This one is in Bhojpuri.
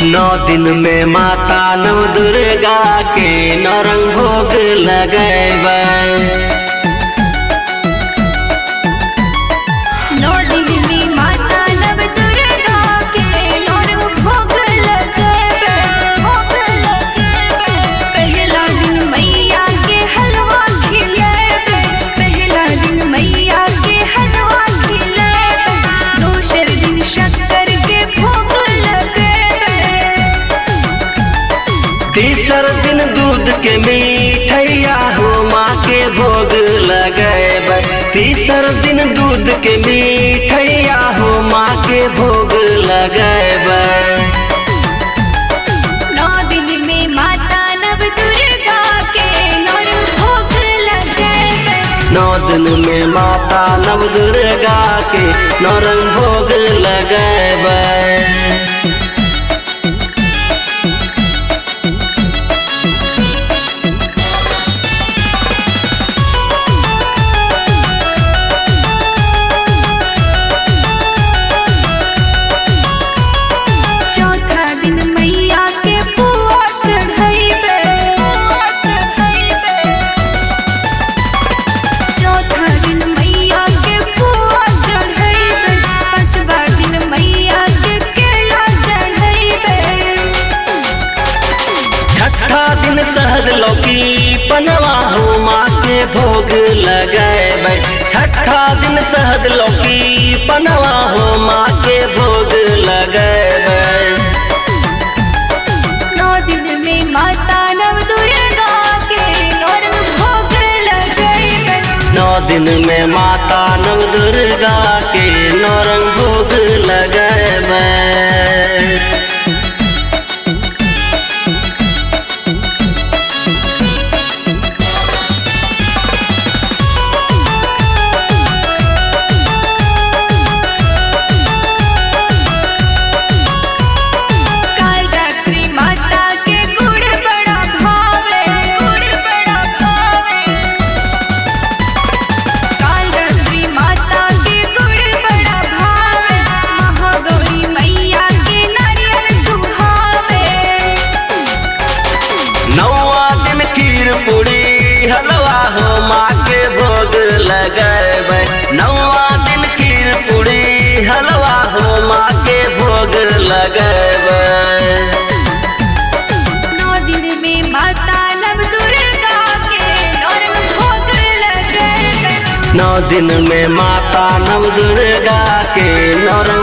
नौ दिन में माता नव दुर्गा के नौरंग भोग लगैबै। नौ दिन में माता नव दुर्गा के नौरंग भोग लगैबै, भोग लगैबै। पहला दिन मैया के हलवा खिलैबै, पहला दिन मैया के हलवा खिलैबै। दोसर दिन शक्कर के भोग लगैबै। तीसर दिन दूध के मिठैया हो माँ के भोग लगैबै। तीसर दिन दूध के मिठैया हो माँ के भोग लगैबै। नौ दिन में माता नव दुर्गा के नौरंग भोग लगैबै। नौ दिन में माता नव दुर्गा के नौरंग भोग लगैबै। चौथा दिन मैया के पुआ चढ़ैबै, पुआ चढ़ैबै। चौथा दिन मैया के पुआ चढ़ैबै। पांचवा दिन मैया के केला चढ़ैबै। छठा दिन शहद लौकी पनवा हो माँ के भोग लगैबै। छठा दिन शहद लौकी पनवा हो माँ के भोग लगैबै। नौ दिन में माता नव दुर्गा के नौरंग भोग लगैबै। नौ दिन में माता नव दुर्गा के नौरंग भोग लगैबै। कालरात्रि माता के गुड़ बड़ा भावे, गुड़ बड़ा भावे। कालरात्रि माता के गुड़ बड़ा भावे। महागौरी मैया के नारियल सुहावे। नौवा दिन खीर पूरी हलवा हो माँ के भोग लगैबै। नौवा दिन खीर पूरी हलवा हो माँ के भोग लगैबै। नौ दिन में माता नव दुर्गा के नौरंग भोग लगैबै। नौ दिन में माता नव दुर्गा के नौरंग